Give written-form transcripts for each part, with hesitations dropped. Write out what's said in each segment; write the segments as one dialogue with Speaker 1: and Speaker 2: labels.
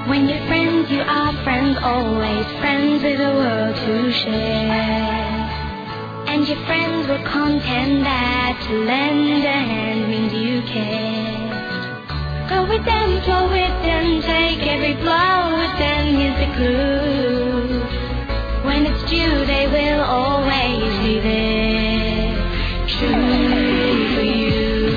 Speaker 1: When you're friends, you are friends, always friends with a world to share. And your friends will contend that to lend a hand means you care. Go with them, flow with them, take every blow with them, here's the clue. When it's due, they will always be there, true for you.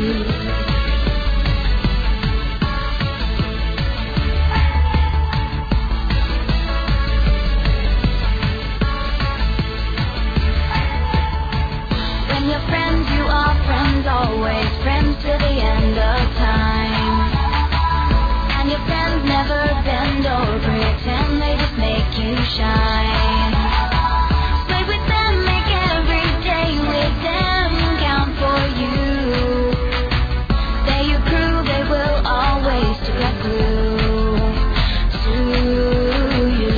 Speaker 1: When you're friends, you are friends, always friends till the end of time. And your friends never bend or pretend, they just make you shine. Play with them, make every day with them count for you. They your crew, they will always stick like glue to you.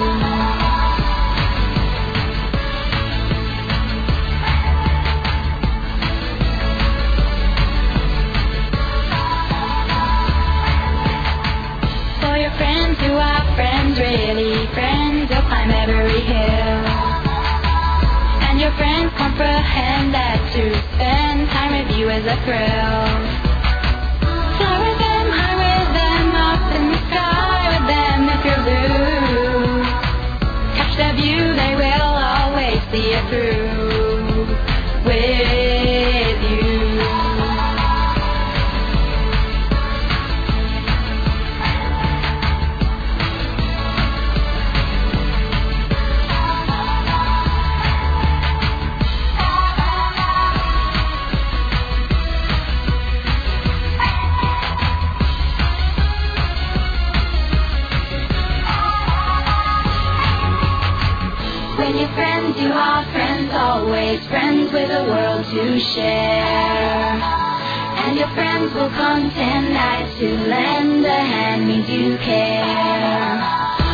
Speaker 1: For your friends who are friends, really friends, they'll climb every hill. And your friends comprehend that to spend time with you is a thrill. Fly with them, high with them, up in the sky with them if you're blue. Catch the view, they will always see it through with you. When you're friends, you are friends, always friends with a world to share. And your friends will contend that to lend a hand means you care.